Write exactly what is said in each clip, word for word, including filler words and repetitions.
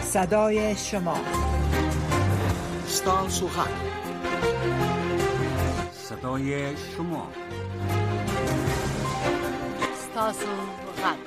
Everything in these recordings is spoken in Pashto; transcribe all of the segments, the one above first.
صدای شما. ستاسو غږ، صدای شما. ستاسو غږ.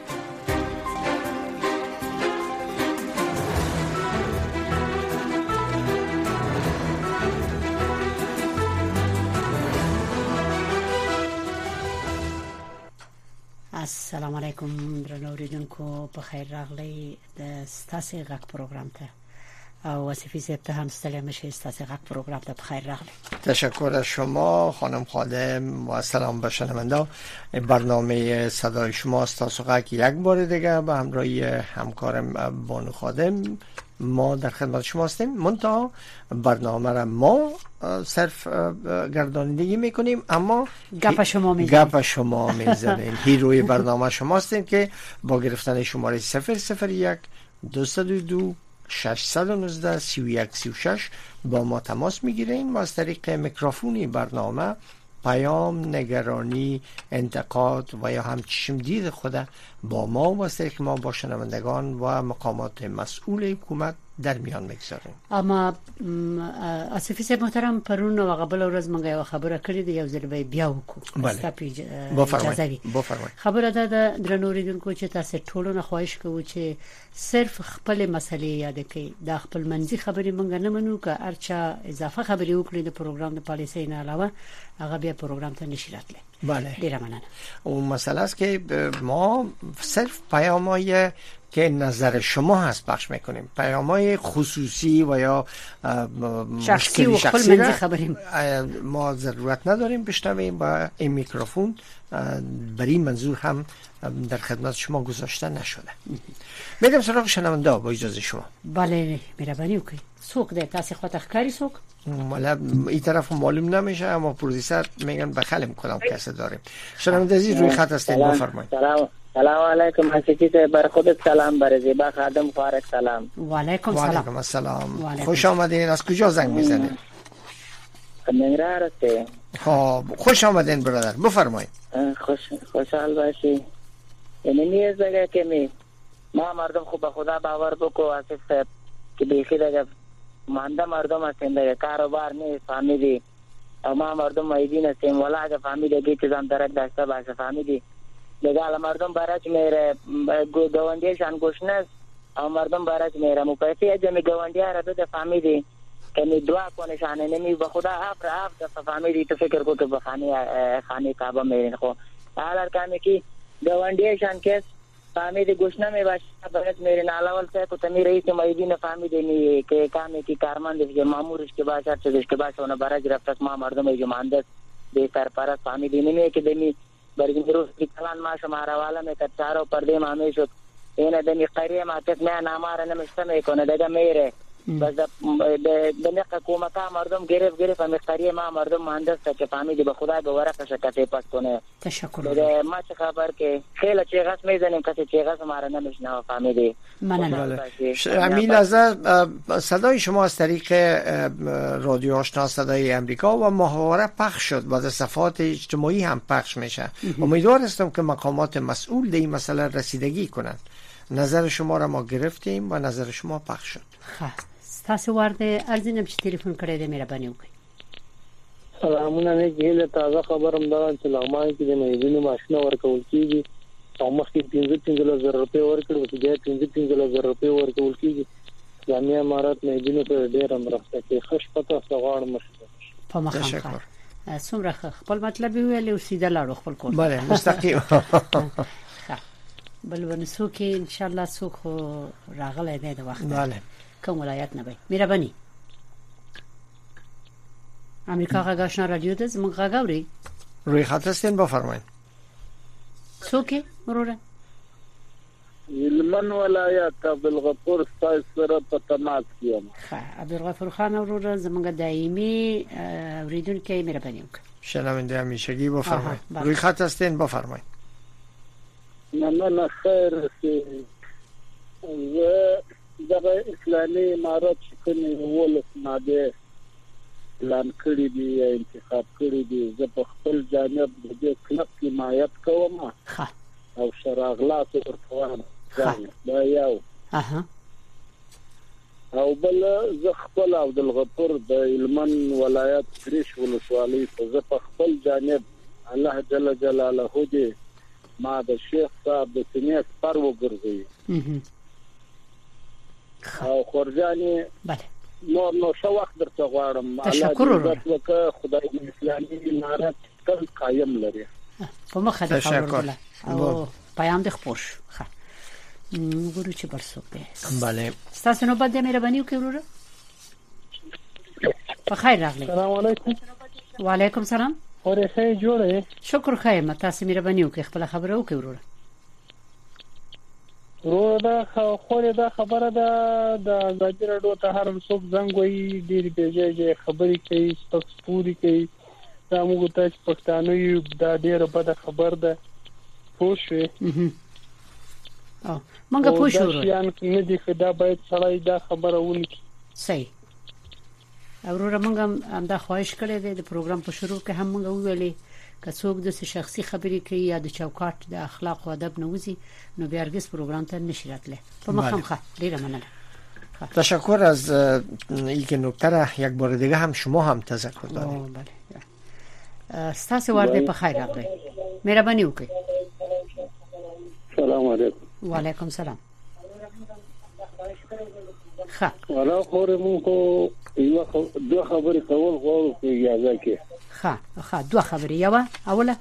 السلام علیکم درنو اوریدونکو، په خیر راغلی د ستاسو غږ پروګرام ته. او وصفی صاحب ته هم ستړي مشه، ستاسو غږ پروګرام ته په خیر راغلی. تشکر از شما خانم خادم و سلام به شنونده. برنامه صدای شما ستاسو غږ یک بار دیگه به همراهی همکارم بانو خادم ما در خدمت شما هستیم. منتها برنامه را ما صرف گردانندگی میکنیم، اما گپ شما میزنیم گپ شما میزنیم هیروی برنامه شما هستیم که با گرفتن شماره صفر صفر یک دویست و دو ششصد و نوزده سی و یک سی و شش با ما تماس میگیرین و از طریق میکروفونی برنامه پیام، نگرانی، انتقاد و یا هم چشم دید خود با ما و از طریق ما با شنوندگان و مقامات مسئول حکومت در میان میگذاریم. اما آصفی صاحب محترم، پرون و قبل ورځ مونږ یو خبره کړې ده، یو ځل به بیا وکړو. بفرمایئ. بفرمایئ. خبره ده د درنو اوریدونکو چې تاسو ټولو نه خواهش کوو چې صرف خپل مسلې یاد کړئ. د خپل منځي خبرې مونږ نه منو، که ارچا اضافه خبرې وکړي د پروګرام د پالیسۍ نه علاوه هغه بیا پروګرام ته نشي راتلی. بله. ډیره مننه. اون مسئله است که ما صرف پیامای که نظر شما هست پخش میکنیم، پیامای خصوصی و یا شخصی و شخصی را خبریم ما ضرورت نداریم بشنویم و این میکروفون بر این منظور هم در خدمت شما گذاشته نشده. میرم سراغ شنونده با اجازه شما. بله مهربانی وکړئ. څوک دی تاسو خواته ښکاری څوک؟ مالا این طرف معلوم نمیشه، اما پروژیسر میگن بخلم کدام کسی داریم. شنونده عزیز روی خط هستید، بفرمایید. سلام سلام علیکم حسیتی صاحب، بر خودت سلام، بر زیبا خادم فارق سلام. و علیکم سلام. و علیکم السلام. خوش آمدین. از کجا زنگ میزنید؟ ننگرهار هستی. خب خوش آمدین برادر، بفرمایید. خوش خوشحال باشی. یعنی نیز دیگه که می ما مردم خوب به خدا باور بکو آصف صاحب که بیخی دیگه مانده مردم هستیم دیگه، کاروبار نیست فهمیدی، او ما مردم مایدین هستیم، ولی اگه فهمیدی که چیزان درک داشته باشه فهمیدی دیگه، حالا مردم برایش میره گوندیشان گوش نیست او مردم برایش میره مپیسی اجمی گوندی ها را بده فهمیدی که می دعا کنشانه نمی به خدا آف را آف دست فهمیدی تو فکر کو که به خانه کعبه میرین. خو حالا کامی که گوندیشان کس فهمیدی گوش نمی باشه برایش میرین، اول سه که تمی رئیس مایدین فهمیدی می که کامی که کارمندش که مامورش که باشه چیزش که باشه اون برایش رفتست ما مردم ایجو ماندست بی سرپرست فهمیدی نمی که دمی برگی روز کی کلان ما شماره والا می کچارو پرده ما می شد اینه دمی قریه ما کس نه ناماره نمشته می کنه دیگه میره بس دمی حکومتا مردم گرفت گرفت می قریه ما مردم مهندس که فهمیدی به خدا به ورقش کسی پس کنه. تشکر. دیگه ما چه خبر که خیلی چیغس میزنیم کسی چیغس ما را نمیشنه فهمیدی. مننه. همین لحظه صدای شما از طریق رادیو آشنا صدای امریکا و ماهواره پخش شد و در صفحات اجتماعی هم پخش میشه. امیدوار هستم که مقامات مسئول در این مسئله رسیدگی کنند. نظر شما را ما گرفتیم و نظر شما پخش شد. خب تاسو ورته ارزینم چې ټلیفون کړی دی، مهرباني وکړئ. سلامونه. نه ګیله تازه خبرم دا چې لغمان کې د مېدونو ماشین ورکول کیږي او مخکې پنځه پنځه زره روپۍ ورکړل او بیا پنځه پنځه زره روپۍ ورکول کیږي. جامع امارات مېدونو ته ډېر مرسته کوي. خش پته سغاړ مشه په مخه څومره خپل مطلب ویل او سیده لاړو خپل کور. بله مستقیم. بل ونسو کې ان شاء الله سوق راغلی دی د وخت. بله کوم ولایت نه وي. مهرباني. امریکا غا آشنا رادیو ده زموږ غا غوري. روی خط هستین، بفرمایید. څوک وروره؟ لمن ولایت عبدالغفور ستاسو سره په تماس یم. ښه عبدالغفور خان وروره زموږ دایمي اوریدونکي، مهرباني وکړئ. شنونده همیشگی بفرمایید. روی خط هستین، بفرمایید. نه نه نه خیر سی دغه اسلامي امارات چې کومې ولس ماده اعلان کړی دی انتخاب کړی دی، زه په خپل جانب د دې کلب حمایت کوم او شراغلات ورکوم. دا یو اها او بل زه خپل عبدالغفور د هلمند ولایت کریش ولسوالۍ په خپل جانب الله جل جلاله دې ما د شیخ صاحب د سینې پر وګرځي او خورجاني بله نو نو شو وخت درته غواړم تشکر وکړه خدای اسلامي امارات تل قائم لري په مخه د خبرو او پیام د خپور ښه ګورو چې برسو به بله تاسو نو بده مهرباني وکړئ وروره په خیر راغلی السلام علیکم وعلیکم سلام اورې ښه جوړه شکر خیر تاسو مهرباني وکړئ خپل خبره وکړئ وروره ورو دا خو دا خبره ده د ازادي راډیو ته هر څوک زنګ وایي ډېر بیځایه خبرې کوي سپوري کوي دا موږ ته پښتانه یو دا ډېر بده خبر ده پوه شئ او مونږه پوه شو دا شیان کې نه دي خدا باید سړی دا خبره ونکړي صحیح اوروره مونږ هم دا خواهش کړې ده د پروګرام په شروع کې هم مونږ ویلې که څوک د شخصي خبرې کوي یا د چوکاټ د اخلاق او ادب نوځي نو بیا هرگز پروګرام ته نشي راتله په مخه ډیره مننه تشکر از اینکه نکته را یک بار دیگه هم شما هم تذکر دارید. بله ستاسو ورده په خیر راغلی مهرباني وکړئ. سلام علیکم. وعلیکم سلام. ښه ولا خور مو کو یو دوه خبرې کول غواړم چې اجازه کې. ښه ښه دوه خبرې یو اوله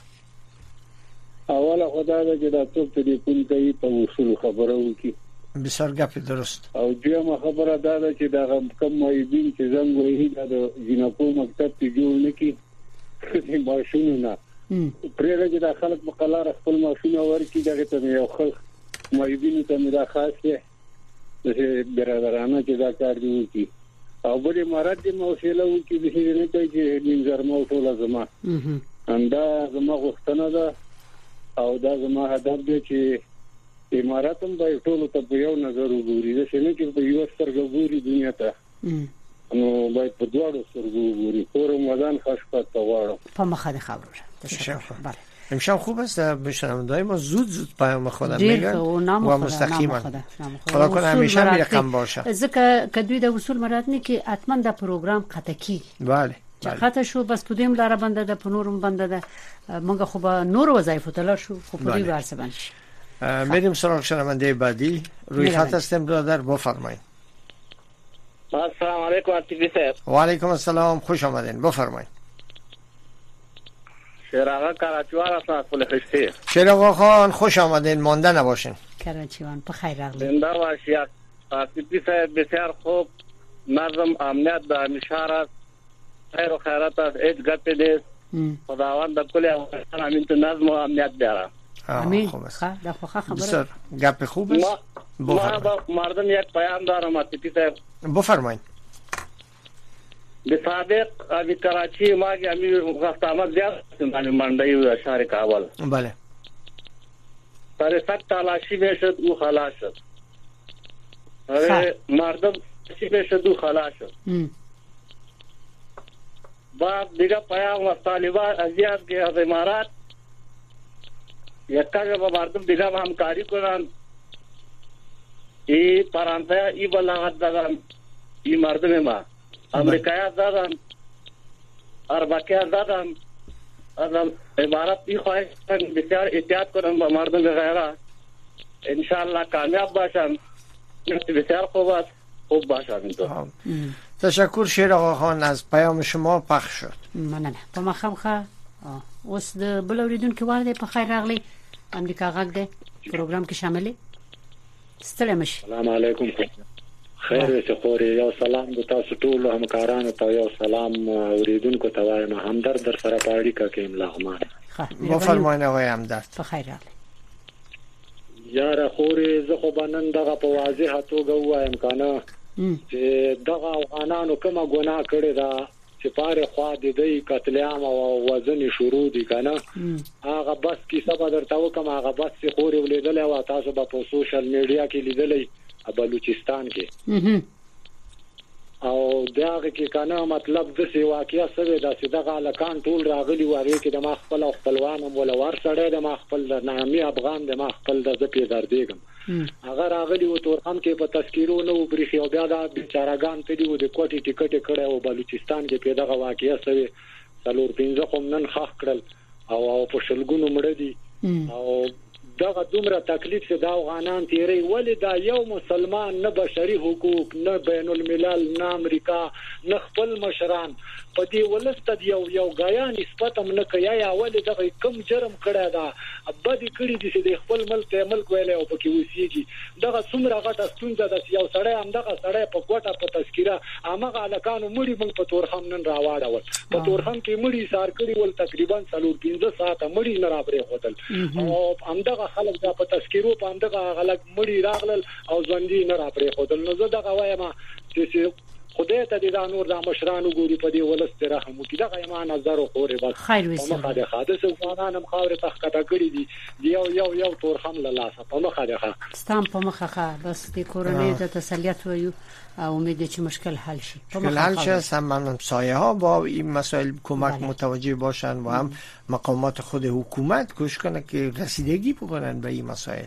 اوله خدای دې دا څوک دې کوم کوي په اصول خبره وکي. بسیار گپ درست. او دیمه خبره دا ده چې دا کم مایبین چې زنګ وایي دا د جنپو مکتب ته جوړ نکي چې ماشوم نه پرېږه چې دا خلک په قلار خپل ماشوم ورکی دغه ته یو خلک مایبین ته دا خاصه چې برادرانه چې دا کار دی وکي او بلې مراد دې موصله وکي به نه کوي چې منځر مو ټول زما انده زما غوښتنه ده او دا زما هدف دی چې اماراتم به ټول ته په یو نظر وګوري دا څنګه چې په یو سترګو ګوري دنیا ته نو باید په دواړو سترګو وګوري کور مدان خشکات غواړم په مخه خبره تشکر. بله امشب خوب است بشنونده‌های ما زود زود پیام خودم میگن و مستقیما خدا کنه همیشه می رقم باشه ځکه کدوې د اصول مراد نه کې حتما د پروګرام خطا کی. بله خطا شو بس په دیم لاره بنده ده په نورم بنده ده موږ خو به نور وظایف تلل شو خو په دې ورسه باندې میریم سراغ شنونده بعدی روی خط هستیم برادر بفرمایید. السلام علیکم عاطفی صاحب. و علیکم السلام خوش آمدین بفرمایید. شیر آقا کراچیوان هستم فل خشتی. شیر آقا خان خوش آمدین مانده نباشین. کراچیوان په خیر راغلی. زنده باشی عاطفی صاحب بسیار خوب نظم امنیت د مشارت خیر و خیرات از هیچ گپ نیست. خداوند د کل افغانستان امین تو نظم و امنیت بیاره. امین. ښه دا خو خبره. بسیار گپ خوب است. ما با مردم یک پیام دارم عاطفی صاحب. بفرمایید. به سابق ابي کراچی ما کې امي وخت آمد زیات باندې منډي شهر کابل. بله. سره سخت تلاشی بشد او خلاص شد. اره مردم چی بشد او خلاص شد. بعد دیگه پیام و طالبان ازیاد کې از امارات یکا با مردم دیگه همکاری کنن. ای پرانتیا ای بلاغت دادن ای مردم ما امریکایان دادن اربکیان دادن از امارات ای خواهش بسیار احتیاط کنن با مردم غیره انشاءالله کامیاب باشن بسیار خوب است خوب باشن تو. تشکر شیر آقا خان از پیام شما پخش شد. مننه په مخمخه اوس د بل اوریدونکو ورده په خیر راغلی امریکا غږ ده پروګرام کې شامل ستړي مشه. السلام علیکم خیر څه خوري یو سلام د تاسو ټول همکارانو ته یو سلام اوریدونکو ته وایم همدرد در سره پاړی کا کې املاغمان. بفرمایئ آقای همدرد. په خیر راغلی. یاره خوري زه خو بنن دغه په واضحه توګه وایم کنه چې دغه افغانانو کومه ګناه کړې ده چې پاره خوا دې دی قتل عام او وزن شروع دي کنه هغه بس کیسه به درته وکم هغه بس چې خوري ولیدل او تاسو به په سوشل میډیا کې لیدلې بلوچستان کې او داغه کې کنه مطلب د سی واقعیا سره د صدقه لکان ټول راغلي واره کې د ما خپل خپلوان ولا ور سره د ما خپل نامي افغان د ما خپل د زپې دردېګم هغه راغلی و تورخم کې په تذکیرو نو بریخي او بیا د بیچارهګان ته دی و د کوټي ټیکټ کړه او بلوچستان کې پیدا واقعیا سوي څلور پنځه قوم نن خاخ کړل او په شلګونو مړ دي او دغه دومره تکلیف چې دا افغانان تیری ولې دا یو مسلمان نه بشري حقوق نه بین الملل نه امریکا نه خپل مشران په دې ولست یو یو غیا نسبت هم نه کوي یا ولې دغه کم جرم کړی دا ابدي کړی دي چې د خپل ملک ته ملک ویلې او پکې وسیږي دغه څومره غټه ستونزه د یو سړی هم دغه سړی په کوټه په تذکره هغه الکانو مړي موږ په تورخم نن راواړول په تورخم کې مړي سار کړی ول تقریبا څلور پنځه ساعت مړي نه راپرې هوتل او همدغه خلک دا په تذکرو په همدغه غلط مړي راغلل او ژوندۍ نه راپرې هوتل نو زه دغه وایم چې خدای ته دې دا نور د مشرانو ګوري په دې ولست رحم وکړي دا غیما نظر او خوري بس خیر وسه په مخه حادثه افغانان هم خاورې تخکټه کړی دي یو یو یو تورخم له لاسه په مخه ده ستام په مخه بس د کورنۍ د تسلیت وایو او امید چې مشکل حل شي په مخه حل شي سمون سایه ها با این مسائل کمک بله. متوجه باشن و هم مقامات خود حکومت کوشش کنه که رسیدگی بکنن به این مسائل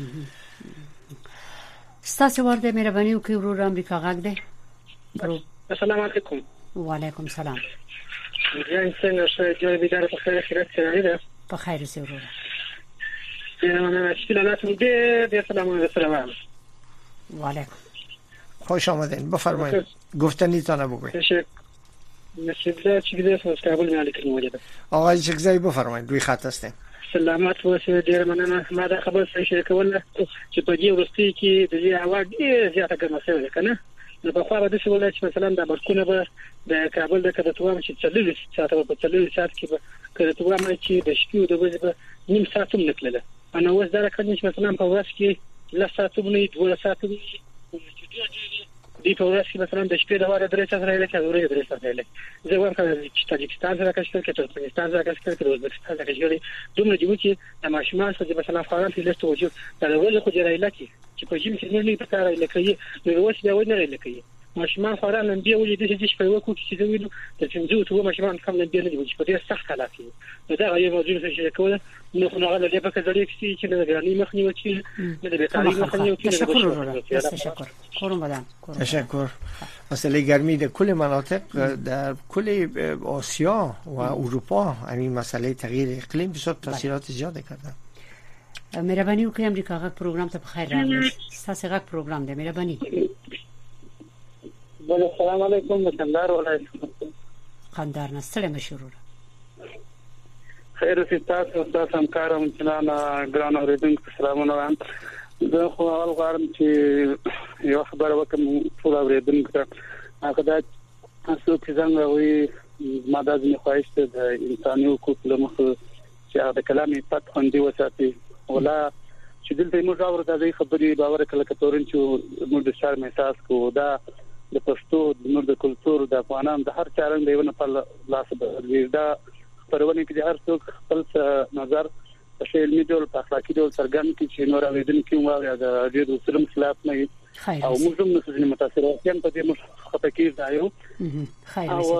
ستاسو ورته مهرباني وکړئ ورور امریکا غږ ده السلام علیکم و علیکم سلام جان څنګه شه جوړ بیدار په خیر خیرت سره ده په خیر سره ورور من شکل لاتون ده ده سلام علیکم و علیکم خوش آمدین بفرمایید گفتنیتان بگوید تشکر نشیده چی گذاشت از کابل میاد که موجوده آقای چگزایی بفرمایید روی خط هستیم سلامات وسه ډیر مننه ما دا خبر سره شریکول چې په دې ورستي کې د دې اواز ډیر زیاته ګرمه شوې کنه نو په خو به څه ولای چې مثلا د برکونه به د کابل د کډتوام چې څلور ساعت په څلور ساعت کې به کډتوام چې د شپې د ورځې په نیم ساعت هم نکله انا وځ دا راکړم چې مثلا په ورځ کې ل ساعت نه دوه ساعت دی په ورځ کې مثلا د شپې د واره درې ساعت راځي چې ورځې درې ساعت راځي زه وایم چې تاجکستان سره کښته کې ترکمنستان سره کښته کې ازبکستان سره کښته دومره دی چې د ماشومان سره مثلا فاران په لست وجود دا ولې خو جرای لکه چې په جیم کې نه په کار لکه نو اوس دا ونه لکه ماشومان فاران نن دی ولې د دې په وکړو چې دوی نو د څنګه ته ماشومان کم نه دی نه چې په دې سخت حالات کې دا یو موضوع څه شي کوله نو خو هغه د په ځړې کې چې د غراني مخنیوي کې د بیکاری مخنیوي کې تشکر تشکر قربان بدن تشکر مسئله گرمی در کل مناطق در کل آسیا و اروپا همین مسئله تغییر اقلیم بسیار تاثیرات زیاده کرده. مهربانی وکړئ امریکا غږ پروګرام ته بخیر راغلاست. تاسو غږ پروګرام دی مهربانی. بله السلام علیکم کندهار ولایت کندهار نه ستړي مشرور خیر اوسې تاسو تاسو همکارم چنانه ګران اوریدونکو سلامونه وایم زه خو اول غواړم چې یو خبره وکړم ټول اوریدونکو ته هغه دا تاسو چې څنګه وي ماده ځنې خواهش ده د انساني حقوقو له مخې چې هغه د کلامي پت خوندي وساتي ولا چې دلته موږ اورو د دې خبرې باور کله کتورن چې موږ د شرم احساس کوو دا د پښتو د نور د کلچر د افغانان د هر چارن دیونه په لاس دا پرونه کې هر څوک خپل نظر په علمي ډول په اخلاقي ډول څرګند کړي چې نور اوریدونکو واوري د دې د سلم خلاف نه او موږ هم نسو متاثر اوسیم په دې مخ خپکی ځایو خیر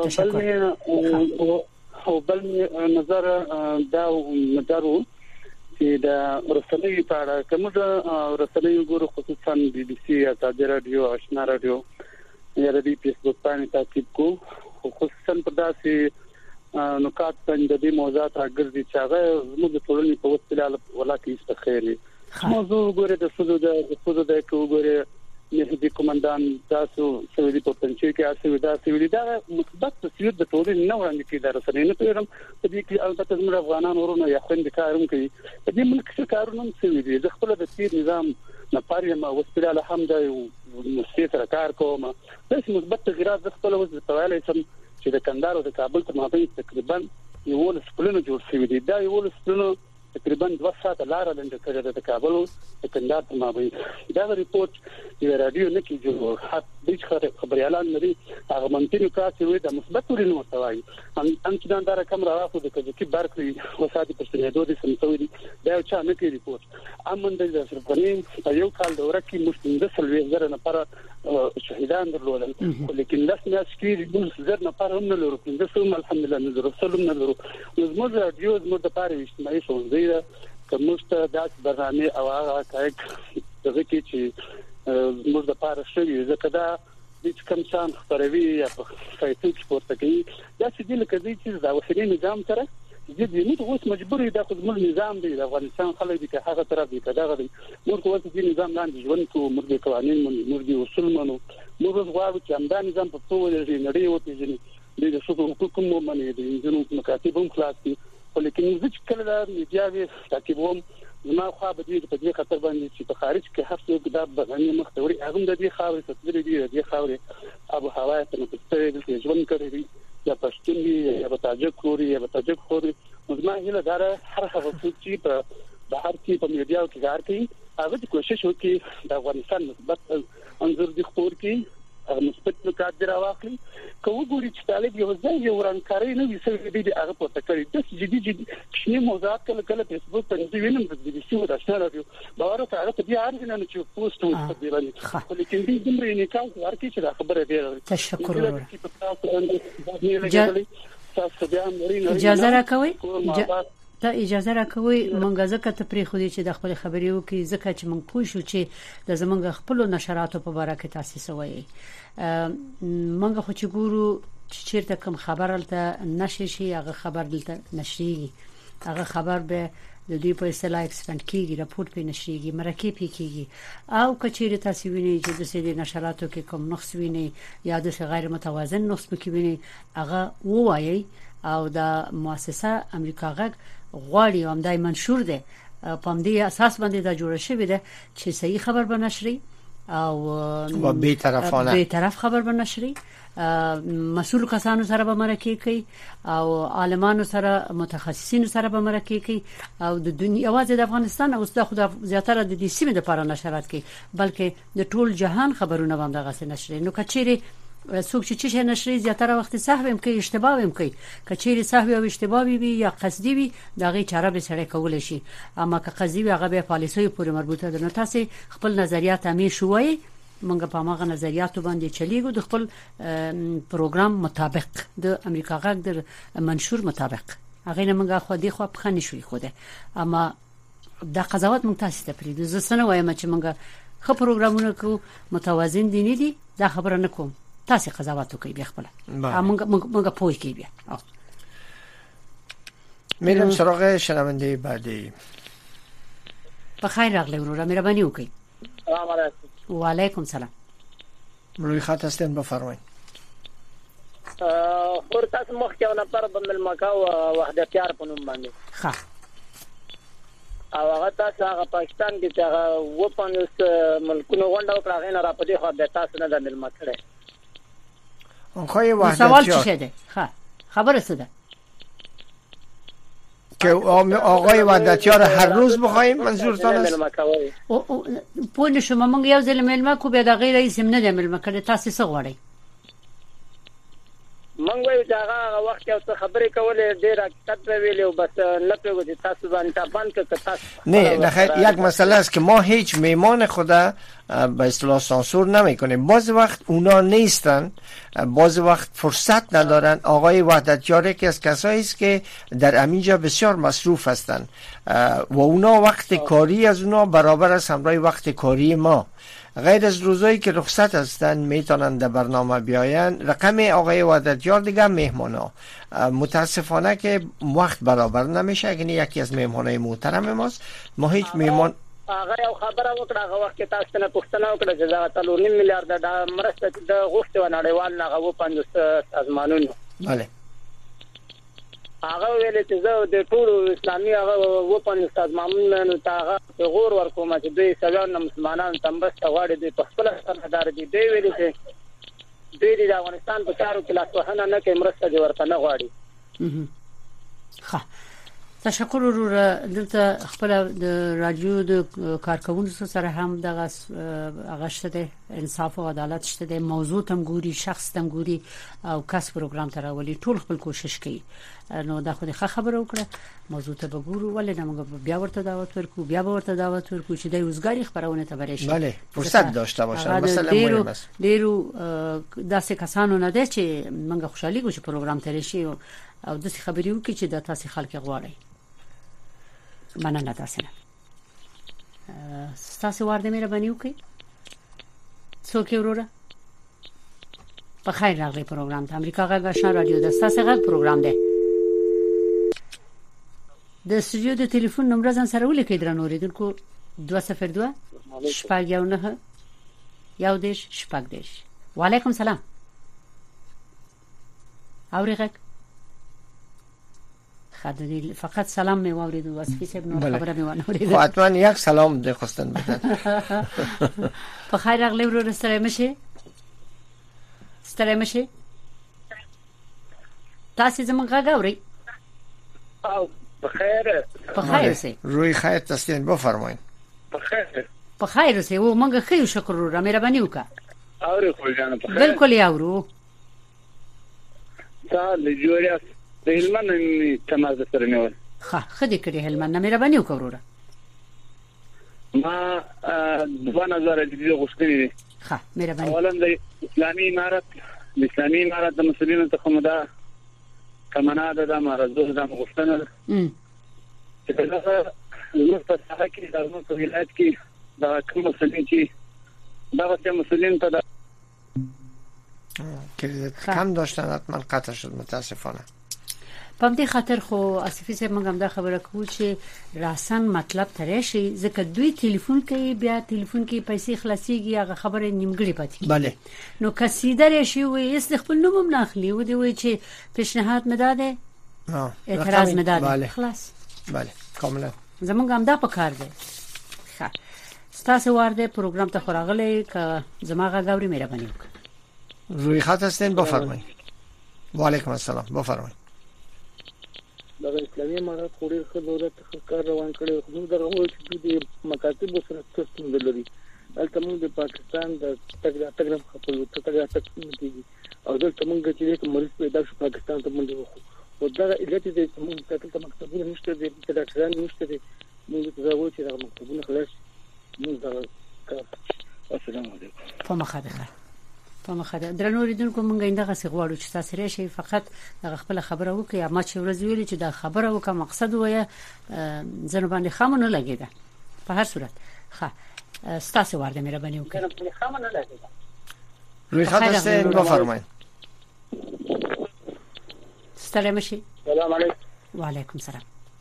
تشکر او بل نظر دا مدارو چې د رسنۍ په اړه کوم د رسنۍ ګورو خصوصا بي بي سي یا تاج رادیو آشنا رادیو یا د فیسبوک باندې تعقیب کو خصوصا په داسې نکات باندې د موضوعات راګرځي چې هغه زموږ د ټولنې په وسیله ولا کې استخیري موضوع ګوره د سودو د سودو د کوګوره نه دي کومندان تاسو سوي په پنځه کې اسوي دا سوي دا مثبت تصویر د ټولنې نه وړاندې کیږي د رسنۍ نه پیرم په دې کې البته زموږ افغانان ورونه یا خوند کاروم کوي په دې ملک څخه کارونه سوي دي د خپل د تیر نظام نه پاره ما وسیله الحمد مستثر کار کوم بس مثبت تغیرات د خپل وځ په ویلې سم چې د کندهار او د کابل تر مابین تقریبا یو لسپلونه جوړ شوی دي دا یو لسپلونه تقریبا دوه ساعته لار لنډه کړې د کابل او د کندهار تر مابین دا ریپورت یو رادیو نه کې جوړ حق د خبري اعلان لري هغه منتری کاسي وي د مثبت ورینو متوای ان چې دا دار کم راغو د کجکی بارکلی وساتي په ستنه دوه سمتوي دي دا چا نه کې ریپورت امن د سرپنې په یو کال دوره کې مستند سلوي زره نفر شهیدان درلودل لیکن لاس ناس کې د زر نفر هم نه لرو د سوم الحمدلله نظر سلم نه لرو زموږ رادیو زموږ د پاره اجتماعي شوزي کومسته داس برنامه او هغه کایک د هغه کې چې موږ د پاره شوی ځکه دا د کوم څان خبروي یا په فیسبوک پورته کوي دا چې د لکه دې چې دا وسیله نظام سره د دې نو اوس مجبورې د خپل نظام دی د افغانستان خلک دي که هغه طرف دي کدا غوي موږ اوس د نظام لاندې ژوند کوو موږ د قوانين موږ د اصول منو موږ غواړو چې همدا نظام په ټول نړۍ وپیژني د شخصو حقوقو مو مني د انجنونو مکاتبو خلاص دي ولیکن چې کله د میډیاوي تعقیبوم ما خو به دې په دې خطر باندې چې په خارج کې هر څه د بدني مختوري هغه د دې خاورې ستوري دي د دې خاورې ابو هوا ته نو په دې ژوند کوي یا پښتون دي یا تاجک خوري یا تاجک خوري زما هله دار هر هغه چې په بهر کې په میډیا کې کار کوي هغه د کوشش وکړي د افغانستان مثبت انځور دي خور کې هغه مثبت نکات دراوخلي کوو ګوري چې طالب یو ځای یو ورانکاري نه وسوي دي هغه په تکرې د جدي جدي شنو موضوعات کله کله فیسبوک ته دې وینم د بي بي سي او د اشنا رادیو باور ته هغه دې ارزنه نه چې پوسټ وکړي دی باندې ولیکن دې دمر نه کاو ورکې چې دا خبره دی تشکر اجازه راکوي ته اجازه راکوي مونږ ځکه ته پری خو دې چې د خپل خبرې وکي ځکه چې مونږ پوه شو چې د زمونږ خپل نشراتو په اړه کې تاسیس وایي مونږ خو چې ګورو چې چیرته کوم خبر الته نشي شي هغه خبر دلته نشریږي هغه خبر به د دې په اصطلاح اکسپاند کیږي راپورټ په نشریږي مرکه پی کیږي او کچېره تاسو ویني چې د سې نشراتو کې کوم نقص ویني یا د غیر متوازن نقص پکې ویني هغه وایي او د مؤسسه امریکا غږ غواړي هم دای منشور ده په دې اساس باندې دا جوړ شوی ده چې صحیح خبر بنشري او با بی طرفانه بی طرف خبر بنشري مسؤل کسانو سره به مرکه کوي او عالمانو سره متخصصینو سره به مرکه کوي او د دنیا واځي د افغانستان او د خود زیاتره د دې سیمې لپاره نشرات کوي بلکې د ټول جهان خبرونه هم دغه څه نشري نو کچېره څوک چې چې نشري زیاتره وخت صحوی هم کوي اشتباه هم کوي کچېری صحوی او اشتباه وي یا قصدي وي دغه چاره به سره کول شي اما که قصدي وي هغه به پالیسي پورې مربوطه ده نو تاسو خپل نظریات همې شوي مونږ په هغه نظریاتو باندې چلیږو د خپل پروګرام مطابق د امریکا غږ د منشور مطابق هغه نه مونږه خو دې خو په خني شوي خو ده اما د قضاوت مونږ تاسو ته پریږدو زه سره وایم چې مونږه خو پروګرامونه کو متوازن دي نه دي دا خبره نه کوم تاسو قضاوت کوي بیا خپل مونږ مونږ پوي کوي بیا میرم سراغ شنونده بعدی بخیر راغلی ورور مهرباني وکړئ سلام علیکم و علیکم سلام روی خط هستین بفرمایید خور تاسو مخ کې نه پر بمل مکاو وحدتیار په نوم باندې ښه او هغه تاسو هغه پاکستان کې چې هغه و پنځه ملکونو غونډه وکړه غینه را پدې خو د تاسو نه د مل مکړه خو یې وحدت سوال څه ده ښه خبره څه ده که آقای وحدتیار هر روز بخوایم منظورتان است او پوه شما مونږ یو ځل ملما کو به د غیر رئیس هم نه د ملما کړه تاسو څه غواړئ مونږ وایو چې هغه وخت یو څه خبرې کولې ډېر حقیقت ویلې او بس نه پیږو چې تاسو باندې تابان که تاسو نه نه خیر یک مسئله است که ما هیچ میمان خدا به اصطلاح سانسور نمیکنیم باز وقت اونا نیستن باز وقت فرصت ندارن آقای وحدتیار یکی از کسایی است که در امینجا بسیار مصروف هستند و اونا وقت کاری از اونا برابر است همراه وقت کاری ما غیر از روزایی که رخصت هستن میتونن در برنامه بیاین رقم آقای وحدتیار دیگه مهمانا متاسفانه که وقت برابر نمیشه اگه یکی از مهمانای محترم ماست ما هیچ مهمان هغه یو خبره وکړه هغه وخت کې تاسو نه پوښتنه وکړه چې دا ټول نیم میلیارډ د مرسته د غوښتنه ونړیوال نه غو پنځه سازمانونو bale هغه ویل چې زه د ټول اسلامي هغه و پنځه سازمانونو ته هغه غور ورکوم چې دوی سلام مسلمانانو تمبسته غواړي د خپل سردار دي دی ویل چې دوی د افغانستان په کارو کې لاس وهنه نه کوي مرسته دي ورته نه غواړي ښه تشکر ورور دلته خپل د رادیو د کارکونکو سره هم دغه هغه شته انصاف او عدالت شته موضوع تم ګوري شخص تم ګوري او کس پروګرام تر ولي ټول خپل کوشش کوي نو دا خو د خبره وکړه موضوع ته وګورو ولې نه موږ بیا ورته دعوت ورکو بیا ورته دعوت ورکو چې د روزګاری خبرونه ته ورشي bale فرصت داشته باشن مثلا مهم است ډیرو داسې کسانو نه ده چې موږ خوشحالي کوو چې پروګرام تر شي او د خبرې وکړي چې د تاسو خلک غواړي مننه تاسو نه ستاسو ورده مهرباني وکړئ. څوک وروره په خیر راغلی پروګرام ته امریکا غږ آشنا رادیو د ستاسو غږ پروګرام دی. د استودیو د ټلیفون نمبر ځان سره ولیکئ درنو اوریدونکو دوه صفر دوه شپږ یو نه یو دیش شپږ دیش. وعلیکم سلام. اوریغه خدای فقط سلام می وارد و وصفی صاحب نور خبره می وانورید. حتما یک سلام ده خواستن بدن. په خیر راغلی ورو سره مشه ستړی مشه تاسو زموږ غږ اورئ؟ او په خیر په خیر سه روی خیر تسلیم بفرمایید. په خیر په خیر سه و مونږ خیو شکر را مهرباني وکړه. اورې خو جان په خیر بالکل یاورو تا له جوړیا د هلمند تماس سره نیول. ښه خدي کړی هلمند مهرباني وکړه. ما دوه نظر دې غوښتنې دي. ښه مهرباني. اولا د اسلامي امارت د اسلامي امارت د مسؤلینو څخه مدا کمنه ده د مرزو د غوښتنه ده چې دا نو په هغه کې د نو په ولایت کې دا کوم مسؤلین چې دا چې مسؤلین ته که کم داشتن حتما قطع شد متاسفانه. په دې خاطر خو اسفي سه موږ هم دا خبره کوو چې راسن مطلب ترې شي ځکه دوی ټلیفون کوي بیا ټلیفون کې پیسې خلاصيږي هغه خبره نیمګړې پاتې. بله نو کسیدر شي وي است خپل نوم نه اخلي و دی وي چې پیشنهاد مداده اعتراض مداده خلاص. بله کاملا زمونږ هم دا پکار دی. ښه ستاسو ورده پروګرام ته خوراغلی ک زماغه غوړي مهرباني وکړه. روی خط هستین بفرمایید. و علیکم السلام بفرمایید. د اسلامي امارات خوري خدمت کار روان کړي خو دا غوښتل چې د مکاتب سره څه لري. دلته موږ د پاکستان د تګ تګ خپل تګ تګ کیږي او دلته موږ چې کوم مریض پیدا شو پاکستان ته موږ وو دا علت دې چې موږ ته مکتبونه نشته دي چې ډاکټران نشته دي موږ ته زاوو چې دا مکتبونه خلاص موږ دا السلام علیکم. په مخه په مخه درنو ریدونکو مونږ انده غسي غواړو چې تاسو راشي فقط د خپل خبره وکړي ما چې ورځ ویلي چې دا خبره وکړه مقصد وایي ځنه باندې خامونه لګیدا په هر صورت. ښه ستاسو ورده مهرباني وکړئ. خامونه لګیدا روی خط هستین بفرمایید. سلام شي. سلام علیکم. و علیکم سلام.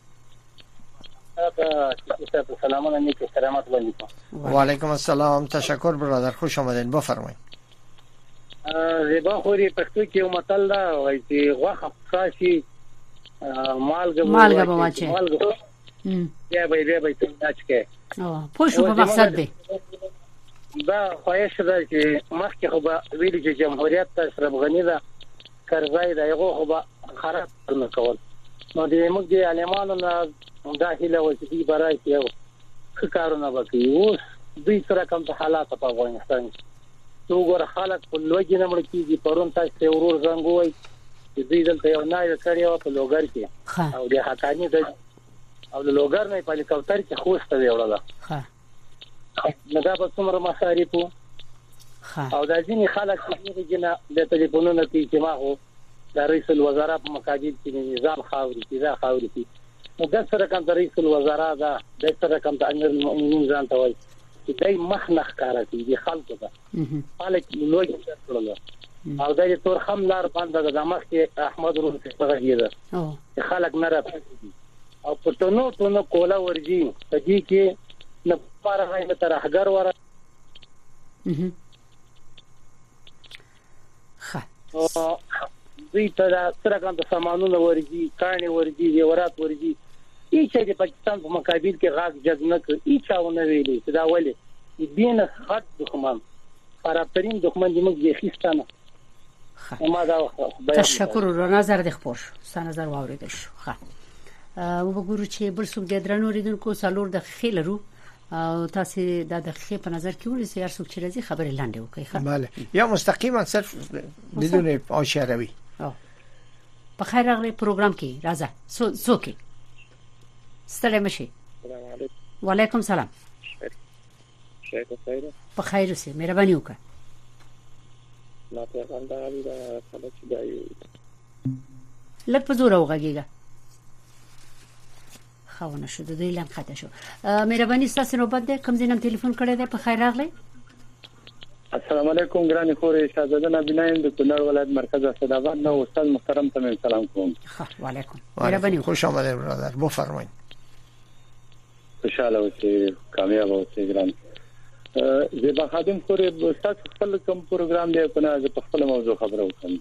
سلام علیکم سلامت علیکم. و علیکم السلام تشکر برادر خوش آمدین بفرمایید. زبا خوري پښتو کې یو متل دا وایي چې غوښه خاصي مالګه مالګه به واچي مالګه یا به دې به تاچ کې او پوښو په مقصد دی دا خواهش ده چې مخکې خو به ویل چې جمهوریت ته اشرف غنی دا کرزای دا یو خو به خراب نه کول. نو دې موږ د عالمانو نه داخله وسیدي برای یو کارونه وکړي. اوس دوی سره کوم حالات په افغانستان کې تو ګور خلک په لوګي نه مړ کیږي. پرون تاسو ورور زنګوي چې دوی دلته یو نه کړیو په لوګر کې او د حقانی د او د لوګر نه په هلیکوپټر کې خوسته دی وړاله. ها نو دا په څومره مصارفو او د ځینې خلک چې جنا د ټلیفونونو کې چې ما هو د رئیس الوزرا په مقابل کې نظام خاوري کې دا خاوري کې نو د سره کوم د رئیس الوزرا دا د سره کوم د امیر المؤمنین ځان ته وایي چې دای مخنخ کار کوي د خلکو ته خلک لوګي کړل او دا یې تور هم لار باندې د مخ کې احمد روح څخه کېده چې خلک نه راځي او په تونو تونو کولا ورجی په دې کې نه پاره غوښنه تر هغه ور ښه او دوی ته سره کوم د سامانونو ورجی کاني ورجی دیورات ورجی هیڅ د پاکستان په مقابل کې غاګ جګنه کوي هیڅ ونه ویلي چې دا ولې دین خط دښمن خرابترین دښمن دې موږ یې خستانه ما دا تشکر رو نظر د خپل س نظر واوریدل شو. ښه او وګورو چې بل څوک د درنو ریدونکو سالور د خیلرو او تاسو د د خې په نظر کې ولې هر څوک چې راځي خبره لاندې وکړي. ښه بله یا مستقیما صرف بدون آشیاره روی. په خیر راغلی پروګرام کې راځه سو څوک ستړی مشي. السلام علیکم. وعلیکم سلام. شیخ خیر په خیر اوسه مهرباني وکړه. ما ته څنګه علي دا کله چې دی لږ په زور وغږیږه. خاونه شو د اعلان خاطه شو مهرباني تاسو نو بده کوم ځینم ټلیفون کړی دی په خیر راغلی السلام علیکم ګرانی خوري شاهزاده نبینایم د کونړ ولایت مرکز اسداباد نو استاد محترم ته سلام کوم و علیکم مهرباني خوش آمدید برادر بفرمایید خوشاله اوسئ کامیاب اوسئ ګران زیبا خادم خوري استاد خپل کوم پروګرام دی په نه په خپل موضوع خبرو کوم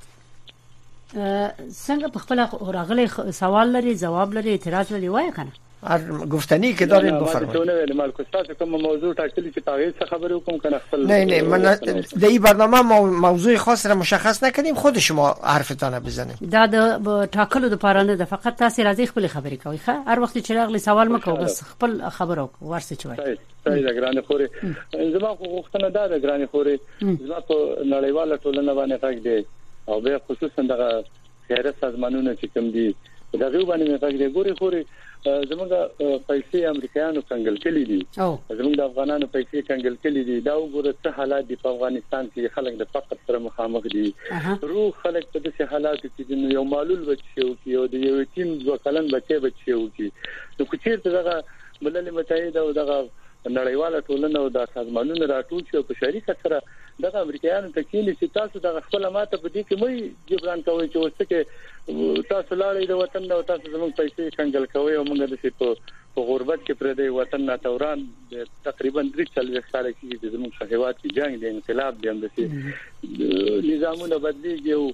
څنګه په خپل راغلي سوال لري جواب لري اعتراض لري وای کنه هر گفتنی که دارید بفرمایید. نه نه مال کوستاس کوم موضوع ټاکلی چې تاغیر څه خبرو کوم کنه خپل نه نه من در این برنامه ما موضوع خاص را مشخص نکردیم خود شما حرفتان بزنید. دا د ټاکلو د پارانه د فقط تاسو راځي خپل خبرې کوي ښه هر وخت چې راغلي سوال مکو بس خپل خبرو ورسې چوي. صحیح ده ګرانه خوري زما خو غوښتنه ده د ګرانه خوري زما په نړیواله ټولنه باندې غږ دی او به خصوصا د خیرات سازمانونو چې کوم دي دا غو باندې غږ دی ګوري خوري زموږ پیسې امریکایانو څنګه کلی دي زموږ د افغانانو پیسې څنګه کلی دي دا وګوره څه حالات دي په افغانستان کې خلک د فقر سره مخامخ دي روح خلک په دې حالاتو کې یو معلول بچي او یو د یو تیم دوه کلن بچي بچي او کی نو کچیر دغه ملل متحده او دغه نړیواله ټولنه او د سازمانونو راټول شو په شریکت سره دغه امریکایانو ته کینې چې تاسو دغه خپل ماته په دې کې مې جبران کوي چې وسته کې تاسو لاړې د وطن او تاسو زموږ پیسې څنګه کوي او موږ د شي په غربت کې پر دې وطن نه توران تقریبا درې څلوي سال کې د زموږ شهوات کې جنگ د انقلاب د هم د شي نظامونه بدلیږي او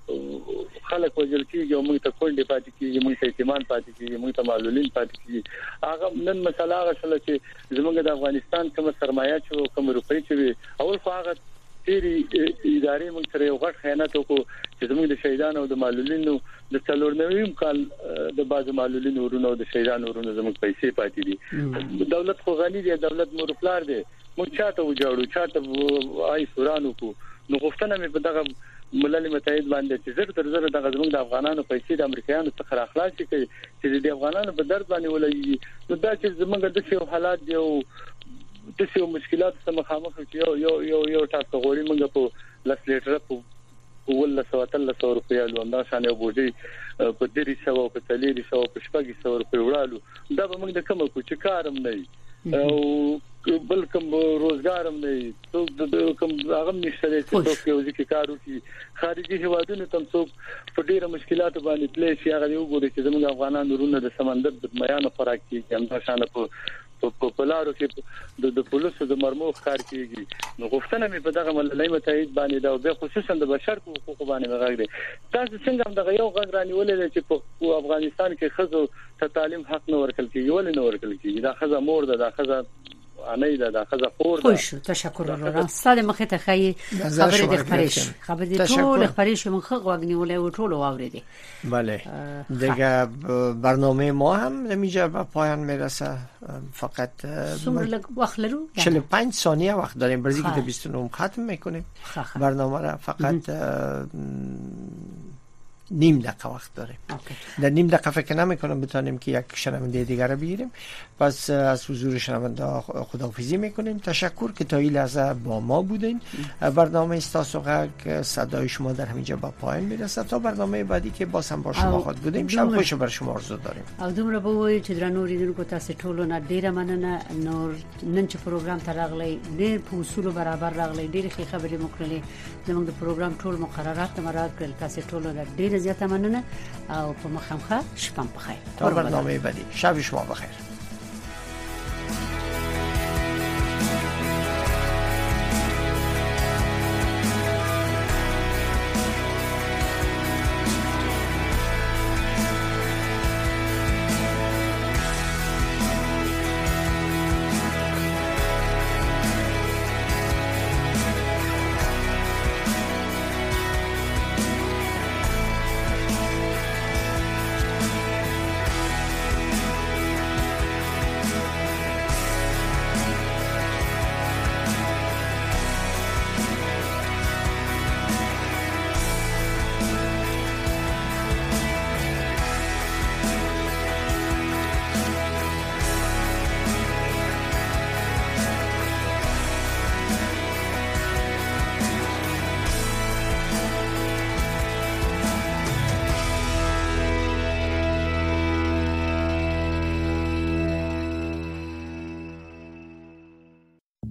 خلک وجل کیږي او موږ ته کولډي پاتې کیږي موږ ته اعتماد پاتې کیږي موږ ته معلولین پاتې کیږي هغه نن مسله هغه شله چې زموږ د افغانستان کوم سرمایه چې کوم روپۍ چې اول خو هغه تیری ادارې موږ سره یو غټ خیانت وکړو چې زموږ د شهیدانو او د معلولینو د څلور نویم کال د باز معلولینو ورونو او د شهیدانو ورونو زموږ پیسې پاتې دي دولت خو غنی دی دولت مورفلار دی موږ چاته وجاړو چاته آی سورانو کو نو غوښتنه مې په دغه ملل متحد باندې چې زر تر زر د زموږ د افغانانو پیسې د امریکایانو څخه اخلاص کوي چې د افغانانو په درد باندې ولې نو دا چې زموږ د څه حالات دی او د څه مشکلات سره مخامخ یو یو یو یو تاسو غوړي موږ په لس لیټر په ول سو تل سو روپیا لوندا شانه بوجي په درې سو په تلری سو په شپږ سو روپیا وړالو دا به موږ د کوم کو چې کارم نه او بل کوم روزګارم نه څوک د کوم هغه نشته چې څوک یو ځکه کارو کې خارجي هوادونو تم څوک په ډیره مشکلات باندې پلی شي هغه یو ګوري چې زموږ افغانانو ورونه د سمندر د میانو خوراک کې هم دا شانه په په پولارو کې د پولیسو د مرمو ښکار کیږي نو غوښتنه مې په دغه ملل متحد باندې دا به خصوصا د بشر حقوقو باندې غږ دی تاسو څنګه هم دغه یو غږ رانیولې چې په افغانستان کې خزو ته تعلیم حق نه ورکړل کیږي ولې نه ورکړل کیږي دا خزه مور ده دا خزه انای دا د خزه خور ده خوش تشکر ورو ستاد مخه ته خی خبرې د خبرش خبرې ټول خبرش مخه غوګنیولې او ټول واوریدي بله دیگه برنامه ما هم نمیجا به پایان میرسه فقط وقت لرو چهل و پنج ثانیه وقت داریم برای اینکه بیست و نه ختم میکنیم برنامه را فقط نیم دقیقه وقت داریم در نیم دقیقه فکر نمیکنم بتونیم که یک شنونده دیگر رو بگیریم پس از حضور شنونده خداحافظی میکنیم تشکر که تا این لحظه با ما بودین برنامه استاسو غږ صدای شما در همینجا با پایان میرسه تا برنامه بعدی که باز هم با شما خود بودیم شب خوش بر شما آرزو داریم او دومره به وایي چې درنو لیدونکو تاسو ټول نه ډیره مننه نور نن چې پروګرام ته راغلی ډیر په اصول برابر راغلی ډیر ښه خبرې مکړلې زموږ د پروګرام ټول مقررات مراعات کړل تاسو ټول ډیر زیاته مننه او په مخامخه شپه بخیر تا برنامه بعدی شب شما بخیر